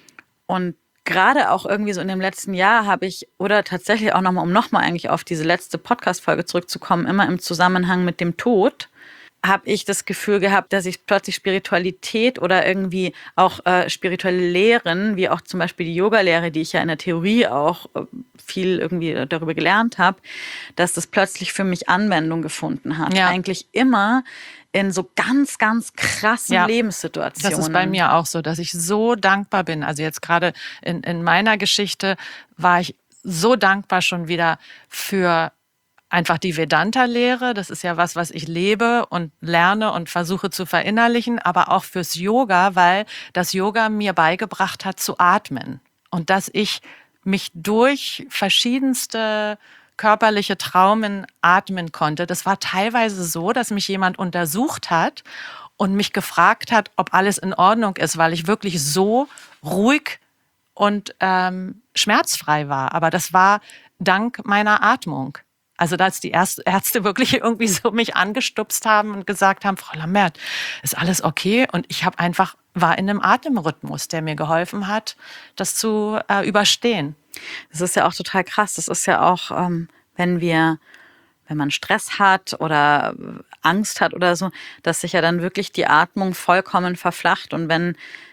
Und gerade auch irgendwie so in dem letzten Jahr habe ich, oder tatsächlich auch nochmal, um nochmal eigentlich auf diese letzte Podcast-Folge zurückzukommen, immer im Zusammenhang mit dem Tod, habe ich das Gefühl gehabt, dass ich plötzlich Spiritualität oder irgendwie auch äh, spirituelle Lehren, wie auch zum Beispiel die Yoga-Lehre, die ich ja in der Theorie auch äh, viel irgendwie darüber gelernt habe, dass das plötzlich für mich Anwendung gefunden hat. Ja. Eigentlich immer in so ganz, ganz krassen ja, Lebenssituationen.
Das ist bei mir auch so, dass ich so dankbar bin. Also jetzt gerade in, in meiner Geschichte war ich so dankbar schon wieder für einfach die Vedanta-Lehre. Das ist ja was, was ich lebe und lerne und versuche zu verinnerlichen, aber auch fürs Yoga, weil das Yoga mir beigebracht hat zu atmen. Und dass ich mich durch verschiedenste körperliche Traumen atmen konnte. Das war teilweise so, dass mich jemand untersucht hat und mich gefragt hat, ob alles in Ordnung ist, weil ich wirklich so ruhig und ähm, schmerzfrei war. Aber das war dank meiner Atmung. Also dass die Ärzte wirklich irgendwie so mich angestupst haben und gesagt haben, Frau Lambert, ist alles okay? Und ich habe einfach, war in einem Atemrhythmus, der mir geholfen hat, das zu äh, überstehen.
Das ist ja auch total krass. Das ist ja auch, ähm, wenn wir, wenn man Stress hat oder Angst hat oder so, dass sich ja dann wirklich die Atmung vollkommen verflacht. Und wenn,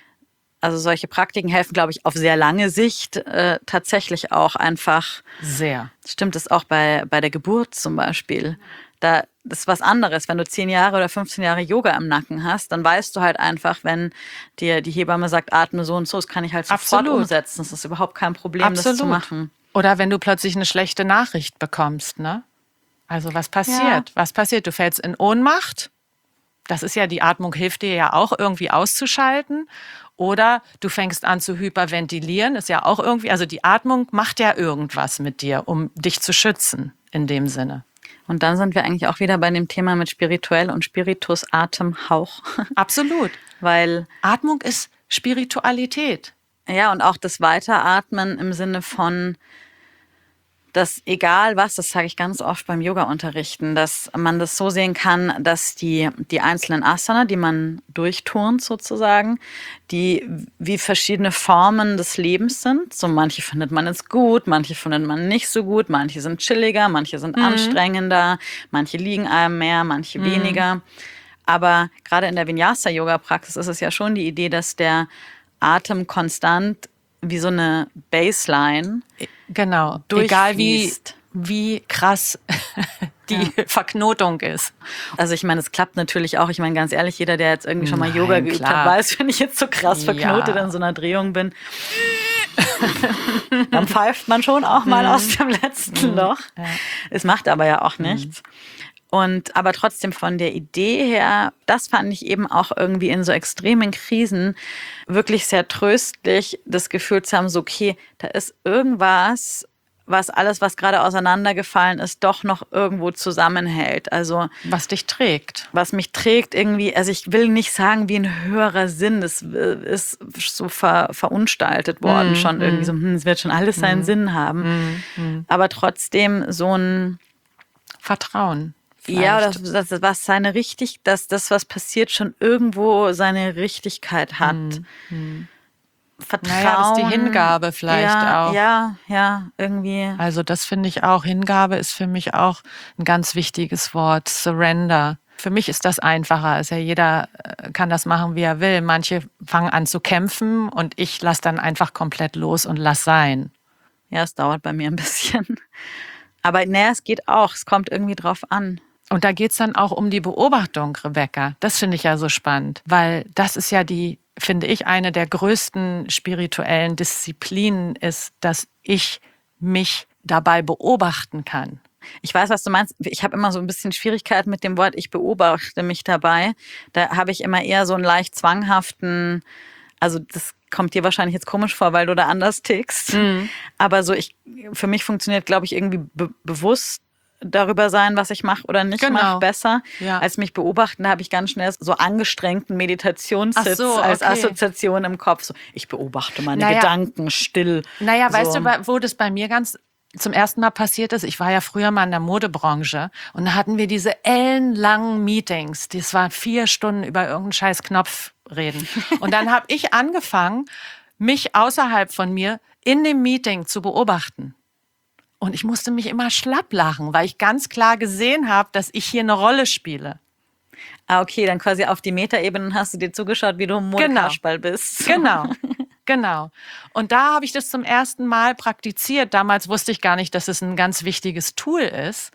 also solche Praktiken helfen, glaube ich, auf sehr lange Sicht äh, tatsächlich auch einfach.
Sehr.
Stimmt es auch bei, bei der Geburt zum Beispiel. Da, das ist was anderes. Wenn du zehn Jahre oder fünfzehn Jahre Yoga im Nacken hast, dann weißt du halt einfach, wenn dir die Hebamme sagt, atme so und so, das kann ich halt sofort Absolut. umsetzen. Das ist überhaupt kein Problem, Absolut. das zu machen.
Oder wenn du plötzlich eine schlechte Nachricht bekommst, ne? Also was passiert? Ja. Was passiert? Du fällst in Ohnmacht. Das ist ja, die Atmung hilft dir ja auch irgendwie auszuschalten. Oder du fängst an zu hyperventilieren, ist ja auch irgendwie, also die Atmung macht ja irgendwas mit dir, um dich zu schützen in dem Sinne.
Und dann sind wir eigentlich auch wieder bei dem Thema mit spirituell und Spiritus, Atem, Hauch.
Absolut.
Weil
Atmung ist Spiritualität.
Ja, und auch das Weiteratmen im Sinne von, dass egal was, das sage ich ganz oft beim Yoga-Unterrichten, dass man das so sehen kann, dass die, die einzelnen Asana, die man durchturnt sozusagen, die wie verschiedene Formen des Lebens sind. So manche findet man jetzt gut, manche findet man nicht so gut, manche sind chilliger, manche sind mhm. anstrengender, manche liegen einem mehr, manche mhm. weniger. Aber gerade in der Vinyasa-Yoga-Praxis ist es ja schon die Idee, dass der Atem konstant wie so eine Baseline
genau, egal wie, wie krass die ja. Verknotung ist.
Also ich meine, es klappt natürlich auch. Ich meine, ganz ehrlich, jeder, der jetzt irgendwie schon mal Nein, Yoga geübt klar. hat, weiß, wenn ich jetzt so krass verknotet ja. in so einer Drehung bin, dann pfeift man schon auch mal mhm. aus dem letzten mhm. Loch. Ja. Es macht aber ja auch nichts. Mhm. Und aber trotzdem von der Idee her, das fand ich eben auch irgendwie in so extremen Krisen wirklich sehr tröstlich, das Gefühl zu haben, so okay, da ist irgendwas, was alles, was gerade auseinandergefallen ist, doch noch irgendwo zusammenhält. Also
was dich trägt.
Was mich trägt irgendwie, also ich will nicht sagen wie ein höherer Sinn, das ist so ver, verunstaltet worden mm, schon mm. irgendwie so, hm, es wird schon alles seinen mm. Sinn haben. Mm, aber trotzdem so ein
Vertrauen.
Vielleicht. Ja, das, das, was seine richtig, dass das, was passiert, schon irgendwo seine Richtigkeit hat.
Hm.
Vertrauen.
Naja, das ist die Hingabe vielleicht
ja,
auch.
Ja, ja, irgendwie.
Also das finde ich auch. Hingabe ist für mich auch ein ganz wichtiges Wort. Surrender. Für mich ist das einfacher. Also jeder kann das machen, wie er will. Manche fangen an zu kämpfen und ich lasse dann einfach komplett los und lass sein.
Ja, es dauert bei mir ein bisschen. Aber naja, es geht auch. Es kommt irgendwie drauf an.
Und da geht's dann auch um die Beobachtung, Rebecca. Das finde ich ja so spannend, weil das ist ja die, finde ich, eine der größten spirituellen Disziplinen ist, dass ich mich dabei beobachten kann.
Ich weiß, was du meinst. Ich habe immer so ein bisschen Schwierigkeit mit dem Wort, ich beobachte mich dabei. Da habe ich immer eher so einen leicht zwanghaften, also das kommt dir wahrscheinlich jetzt komisch vor, weil du da anders tickst. Mhm. Aber so ich, für mich funktioniert, glaube ich, irgendwie be- bewusst darüber sein, was ich mache oder nicht
genau.
mache, besser.
Ja.
Als mich beobachten, da habe ich ganz schnell so angestrengten Meditationssitz
so, okay.
als Assoziation im Kopf. So, ich beobachte meine
naja.
Gedanken still.
Naja,
so.
weißt du, wo das bei mir ganz zum ersten Mal passiert ist? Ich war ja früher mal in der Modebranche und da hatten wir diese ellenlangen Meetings. Das waren vier Stunden über irgendeinen scheiß Knopf reden. Und dann habe ich angefangen, mich außerhalb von mir in dem Meeting zu beobachten. Und ich musste mich immer schlapp lachen, weil ich ganz klar gesehen habe, dass ich hier eine Rolle spiele.
Ah, okay, dann quasi auf die Metaebene hast du dir zugeschaut, wie du im Modekasperl genau. bist.
Genau, genau. Und da habe ich das zum ersten Mal praktiziert. Damals wusste ich gar nicht, dass es ein ganz wichtiges Tool ist.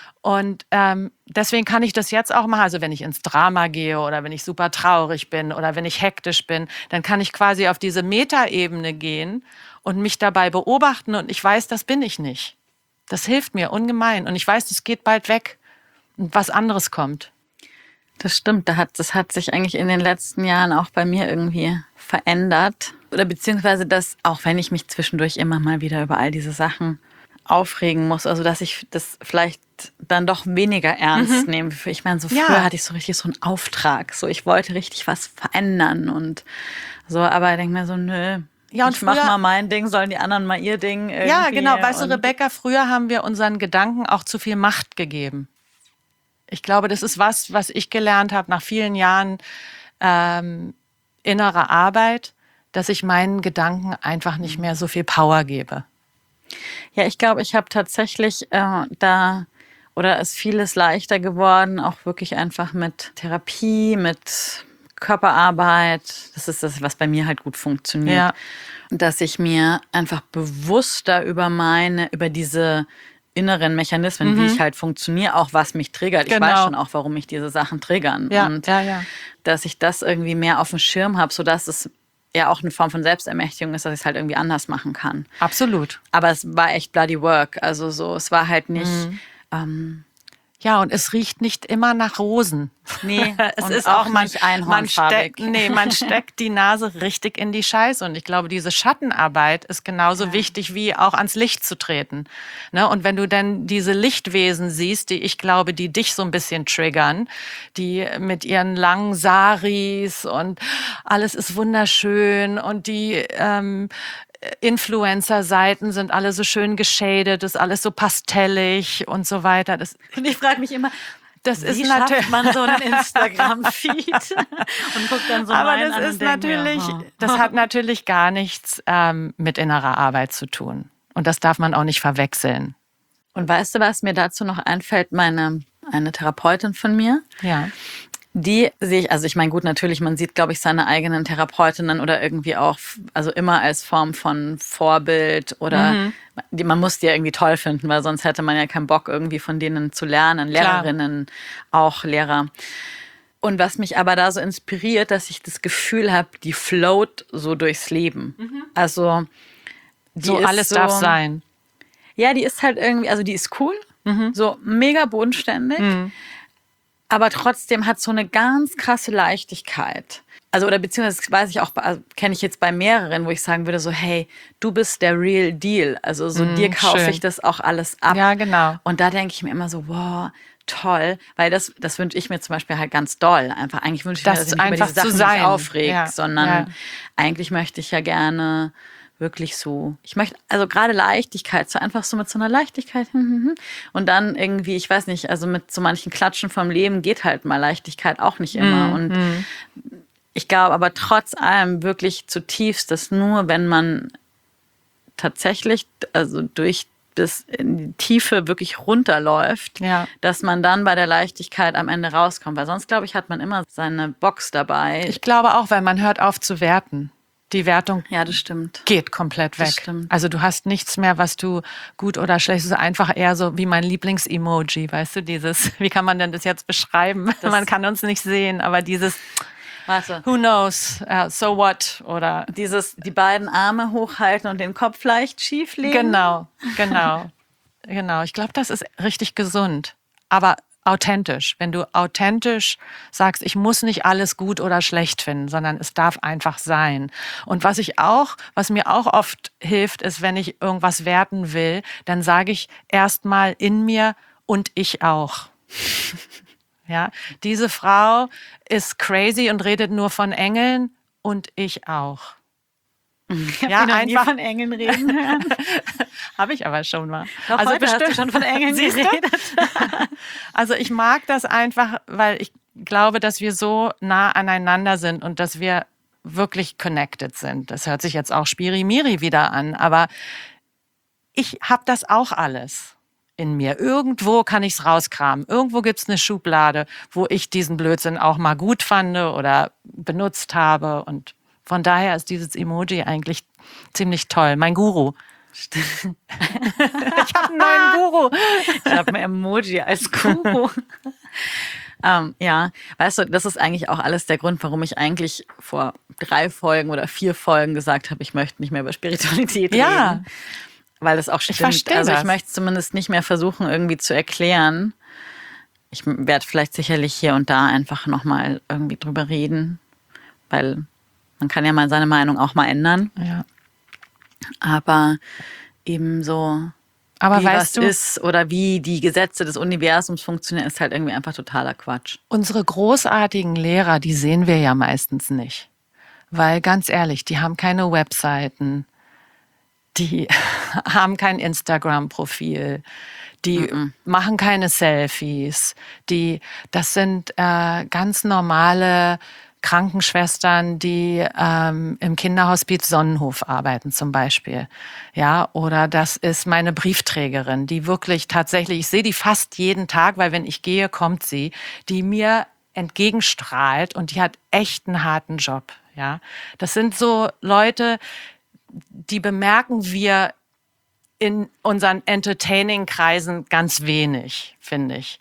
Und ähm, deswegen kann ich das jetzt auch machen. Also wenn ich ins Drama gehe oder wenn ich super traurig bin oder wenn ich hektisch bin, dann kann ich quasi auf diese Metaebene gehen und mich dabei beobachten. Und ich weiß, das bin ich nicht. Das hilft mir ungemein. Und ich weiß, das geht bald weg und was anderes kommt.
Das stimmt. Das hat, das hat sich eigentlich in den letzten Jahren auch bei mir irgendwie verändert. Oder beziehungsweise, dass, auch wenn ich mich zwischendurch immer mal wieder über all diese Sachen aufregen muss, also dass ich das vielleicht dann doch weniger ernst mhm. nehme. Ich meine, so früher ja. hatte ich so richtig so einen Auftrag. So, ich wollte richtig was verändern und so. Aber ich denke mir so, nö. Ja, und ich früher, mach mal mein Ding, sollen die anderen mal ihr Ding irgendwie.
Ja, genau. Weißt du, Rebecca, früher haben wir unseren Gedanken auch zu viel Macht gegeben. Ich glaube, das ist was, was ich gelernt habe nach vielen Jahren ähm, innerer Arbeit, dass ich meinen Gedanken einfach nicht mehr so viel Power gebe.
Ja, ich glaube, ich habe tatsächlich äh, da, oder ist vieles leichter geworden, auch wirklich einfach mit Therapie, mit Körperarbeit. Das ist das, was bei mir halt gut funktioniert. Ja. Dass ich mir einfach bewusster über meine, über diese inneren Mechanismen, mhm. wie ich halt funktioniere, auch was mich triggert. Genau. Ich weiß schon auch, warum mich diese Sachen triggern.
Ja,
und
ja, ja.
dass ich das irgendwie mehr auf dem Schirm habe, sodass es ja auch eine Form von Selbstermächtigung ist, dass ich es halt irgendwie anders machen kann.
Absolut.
Aber es war echt bloody work. Also so, es war halt nicht...
Mhm.
Ähm,
Ja, und es riecht nicht immer nach Rosen.
Nee,
es
und
ist
auch
auch man,
nicht
man steckt,
einhornfarbig.
nee, man steckt die Nase richtig in die Scheiße. Und ich glaube, diese Schattenarbeit ist genauso
Ja.
wichtig, wie auch ans Licht zu treten. Ne? Und wenn du dann diese Lichtwesen siehst, die ich glaube, die dich so ein bisschen triggern, die mit ihren langen Saris und alles ist wunderschön und die ähm, Influencer-Seiten sind alle so schön geschadet, ist alles so pastellig und so weiter. Das,
Und ich frage mich immer,
das
wie
ist
schafft
natürlich
man so einen Instagram-Feed und guckt dann so
aber
rein
das
an
ist
und denkt
natürlich,
mir, oh.
das hat natürlich gar nichts ähm, mit innerer Arbeit zu tun. Und das darf man auch nicht verwechseln.
Und weißt du, was mir dazu noch einfällt? Meine, eine Therapeutin von mir,
Ja.
die sehe ich, also ich meine, gut, natürlich, man sieht, glaube ich, seine eigenen Therapeutinnen oder irgendwie auch, also immer als Form von Vorbild oder
Mhm.
die, man muss die ja irgendwie toll finden, weil sonst hätte man ja keinen Bock, irgendwie von denen zu lernen.
Klar.
Lehrerinnen, auch Lehrer. Und was mich aber da so inspiriert, dass ich das Gefühl habe, die float so durchs Leben.
Mhm.
Also die
So
ist
alles
so,
darf sein.
ja, die ist halt irgendwie, also die ist cool,
Mhm.
so mega bodenständig,
Mhm.
aber trotzdem hat so eine ganz krasse Leichtigkeit. Also oder beziehungsweise weiß ich auch, also, kenne ich jetzt bei mehreren, wo ich sagen würde so, hey, du bist der Real Deal. Also so
Mhm,
dir kaufe
schön.
ich das auch alles ab.
Ja, genau.
Und da denke ich mir immer so, wow, toll, weil das, das wünsche ich mir zum Beispiel halt ganz doll. Einfach, eigentlich wünsche ich
Das
mir, dass ich mich über
einfach
diese Sachen
zu sein.
nicht aufreg,
Ja,
sondern
ja.
eigentlich möchte ich ja gerne wirklich so, ich möchte, also gerade Leichtigkeit, so einfach so mit so einer Leichtigkeit hm, hm, hm. Und dann irgendwie, ich weiß nicht, also mit so manchen Klatschen vom Leben geht halt mal Leichtigkeit auch nicht immer. Und
Mhm.
ich glaube aber trotz allem wirklich zutiefst, dass nur wenn man tatsächlich, also durch bis in die Tiefe wirklich runterläuft,
Ja.
dass man dann bei der Leichtigkeit am Ende rauskommt. Weil sonst, glaube ich, hat man immer seine Box dabei.
Ich glaube auch, weil man hört auf zu werten. Die Wertung
Ja, das stimmt.
geht komplett weg.
Das stimmt.
Also du hast nichts mehr, was du gut oder schlecht, es ist einfach eher so wie mein Lieblings-Emoji, weißt du, dieses, wie kann man denn das jetzt beschreiben?
Das-
man kann uns nicht sehen, aber dieses
Warte.
who knows, uh, so what oder
Dieses, die beiden Arme hochhalten und den Kopf leicht schief legen.
genau, genau, genau. Ich glaube, das ist richtig gesund, aber authentisch. Wenn du authentisch sagst, ich muss nicht alles gut oder schlecht finden, sondern es darf einfach sein. Und was ich auch, was mir auch oft hilft, ist, wenn ich irgendwas werten will, dann sage ich erstmal in mir und ich auch. Ja, diese Frau ist crazy und redet nur von Engeln und ich auch.
Ich habe
Ja,
ja, noch nie
einfach-
von Engeln reden hören.
Habe ich aber schon mal.
Doch,
also
heute hast du
bestimmt
schon von Engeln
Siehst du?
geredet.
Also ich mag das einfach, weil ich glaube, dass wir so nah aneinander sind und dass wir wirklich connected sind. Das hört sich jetzt auch Spiri-Miri wieder an, aber ich habe das auch alles in mir. Irgendwo kann ich es rauskramen. Irgendwo gibt es eine Schublade, wo ich diesen Blödsinn auch mal gut fand oder benutzt habe. Und von daher ist dieses Emoji eigentlich ziemlich toll. Mein Guru. Ich habe einen neuen Guru.
Ich habe ein Emoji als Guru. ähm, ja, weißt du, das ist eigentlich auch alles der Grund, warum ich eigentlich vor drei Folgen oder vier Folgen gesagt habe, ich möchte nicht mehr über Spiritualität
Ja.
reden. Weil das auch stimmt.
verstehe
also ich
das.
möchte es zumindest nicht mehr versuchen, irgendwie zu erklären. Ich werde vielleicht sicherlich hier und da einfach nochmal irgendwie drüber reden, weil man kann ja mal seine Meinung auch mal ändern.
Ja.
Aber eben so,
Aber
wie was
weißt du,
ist oder wie die Gesetze des Universums funktionieren, ist halt irgendwie einfach totaler Quatsch.
unsere großartigen Lehrer, die sehen wir ja meistens nicht. Weil ganz ehrlich, die haben keine Webseiten, die haben kein Instagram-Profil, die
Mhm.
machen keine Selfies, die, das sind äh, ganz normale Krankenschwestern, die ähm, im Kinderhospiz Sonnenhof arbeiten zum Beispiel. Ja, oder das ist meine Briefträgerin, die wirklich tatsächlich, ich sehe die fast jeden Tag, weil wenn ich gehe, kommt sie, die mir entgegenstrahlt und die hat echt einen harten Job. Ja, das sind so Leute, die bemerken wir in unseren Entertaining-Kreisen ganz wenig, finde ich.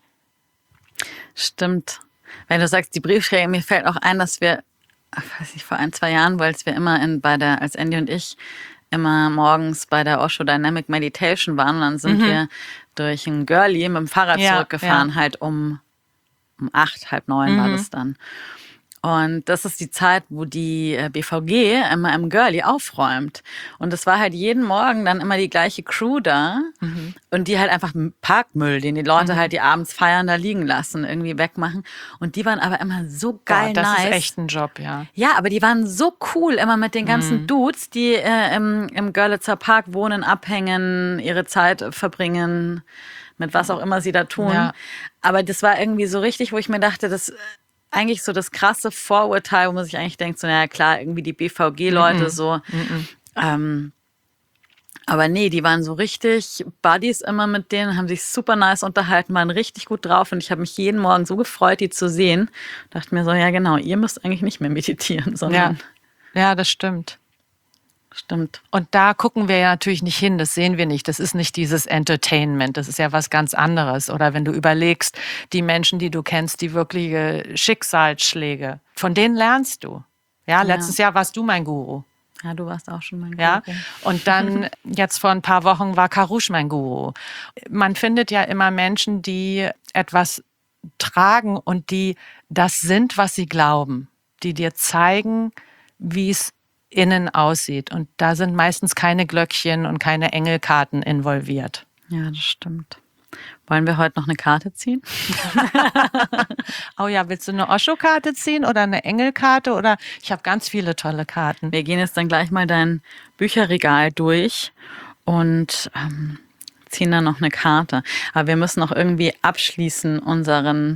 Stimmt. Wenn du sagst, die Briefträger, mir fällt auch ein, dass wir, ach, weiß ich, vor ein, zwei Jahren, weil es wir immer in, bei der, als Andy und ich immer morgens bei der Osho Dynamic Meditation waren. Und dann sind mhm. wir durch ein Girlie mit dem Fahrrad ja, zurückgefahren, ja. halt um, um acht, halb neun mhm. war das dann. Und das ist die Zeit, wo die B V G immer im Girlie aufräumt. Und es war halt jeden Morgen dann immer die gleiche Crew da mhm. und die halt einfach Parkmüll, den die Leute mhm. halt, die abends feiern, da liegen lassen, irgendwie wegmachen. Und die waren aber immer so geil
Boah, das
nice.
Das ist echt ein Job, ja.
Ja, aber die waren so cool, immer mit den ganzen mhm. Dudes, die äh, im, im Görlitzer Park wohnen, abhängen, ihre Zeit verbringen, mit was auch immer sie da tun. Ja. Aber das war irgendwie so richtig, wo ich mir dachte, das eigentlich so das krasse Vorurteil, wo man sich eigentlich denkt, so, naja, klar, irgendwie die B V G-Leute mm-mm. so. Mm-mm. Ähm, aber nee, die waren so richtig Buddies immer mit denen, haben sich super nice unterhalten, waren richtig gut drauf und ich habe mich jeden Morgen so gefreut, die zu sehen. Dachte mir so, ja genau, ihr müsst eigentlich nicht mehr meditieren, sondern...
Ja, ja das stimmt.
Stimmt.
Und da gucken wir ja natürlich nicht hin, das sehen wir nicht. Das ist nicht dieses Entertainment, das ist ja was ganz anderes. Oder wenn du überlegst, die Menschen, die du kennst, die wirkliche Schicksalsschläge, von denen lernst du. Ja, ja. Letztes Jahr warst du mein Guru.
Ja, du warst auch schon mein Guru.
Ja, und dann jetzt vor ein paar Wochen war Karush mein Guru. Man findet ja immer Menschen, die etwas tragen und die das sind, was sie glauben, die dir zeigen, wie es innen aussieht. Und da sind meistens keine Glöckchen und keine Engelkarten involviert.
Ja, das stimmt. Wollen wir heute noch eine Karte ziehen?
Oh ja, willst du eine Osho-Karte ziehen oder eine Engelkarte? Oder ich habe ganz viele tolle Karten.
Wir gehen jetzt dann gleich mal dein Bücherregal durch und ähm, ziehen dann noch eine Karte. Aber wir müssen noch irgendwie abschließen unseren...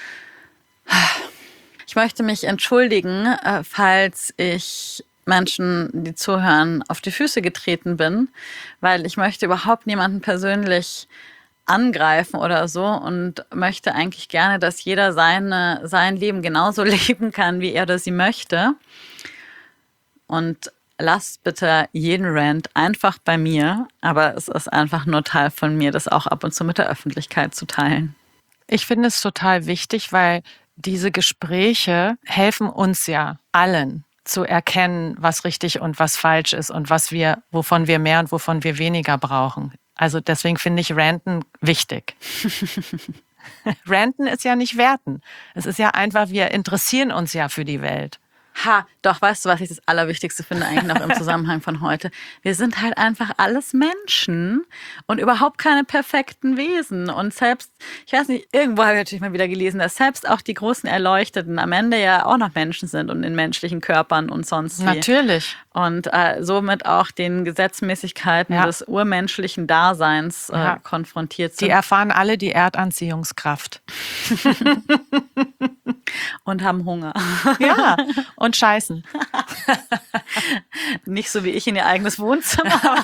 Ich möchte mich entschuldigen, äh, falls ich Menschen, die zuhören, auf die Füße getreten bin, weil ich möchte überhaupt niemanden persönlich angreifen oder so und möchte eigentlich gerne, dass jeder seine, sein Leben genauso leben kann, wie er oder sie möchte. Und lasst bitte jeden Rant einfach bei mir, aber es ist einfach nur Teil von mir, das auch ab und zu mit der Öffentlichkeit zu teilen.
Ich finde es total wichtig, weil diese Gespräche helfen uns ja allen zu erkennen, was richtig und was falsch ist und was wir, wovon wir mehr und wovon wir weniger brauchen. Also deswegen finde ich Ranten wichtig. Ranten ist ja nicht werten. Es ist ja einfach, wir interessieren uns ja für die Welt.
Ha, doch, weißt du, was ich das Allerwichtigste finde eigentlich noch im Zusammenhang von heute? Wir sind halt einfach alles Menschen und überhaupt keine perfekten Wesen. Und selbst, ich weiß nicht, irgendwo habe ich natürlich mal wieder gelesen, dass selbst auch die großen Erleuchteten am Ende ja auch noch Menschen sind und in menschlichen Körpern und sonst wie.
Natürlich.
Und äh, somit auch den Gesetzmäßigkeiten ja. des urmenschlichen Daseins äh, ja. konfrontiert sind.
Die erfahren alle die Erdanziehungskraft.
Und haben Hunger.
Ja, und scheißen.
Nicht so wie ich in ihr eigenes Wohnzimmer.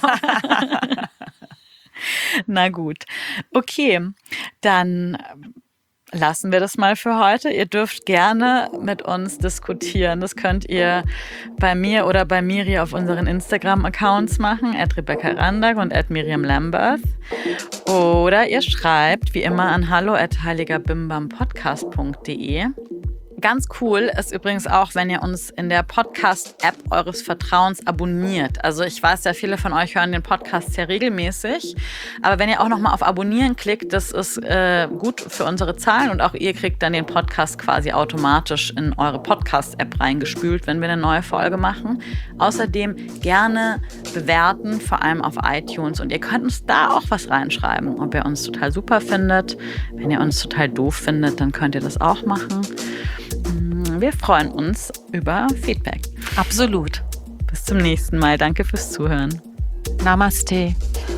Na gut. Okay, dann lassen wir das mal für heute. Ihr dürft gerne mit uns diskutieren. Das könnt ihr bei mir oder bei Miri auf unseren Instagram-Accounts machen, at Rebecca Randack und at Miriam Lamberth. Oder ihr schreibt wie immer an hallo at heiligerbimbampodcast punkt de. Ganz cool ist übrigens auch, wenn ihr uns in der Podcast-App eures Vertrauens abonniert. Also ich weiß ja, viele von euch hören den Podcast sehr regelmäßig. Aber wenn ihr auch nochmal auf Abonnieren klickt, das ist äh, gut für unsere Zahlen. Und auch ihr kriegt dann den Podcast quasi automatisch in eure Podcast-App reingespült, wenn wir eine neue Folge machen. Außerdem gerne bewerten, vor allem auf iTunes. Und ihr könnt uns da auch was reinschreiben, ob ihr uns total super findet. Wenn ihr uns total doof findet, dann könnt ihr das auch machen. Wir freuen uns über Feedback.
Absolut.
Bis zum nächsten Mal. Danke fürs Zuhören.
Namaste.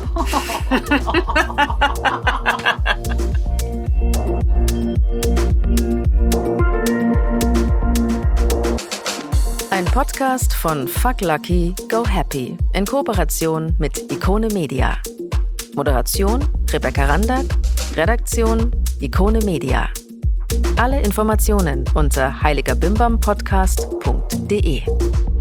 Ein Podcast von Fuck Lucky, Go Happy in Kooperation mit Ikone Media. Moderation Rebecca Randack, Redaktion Ikone Media. Alle Informationen unter heiligerbimbampodcast punkt de.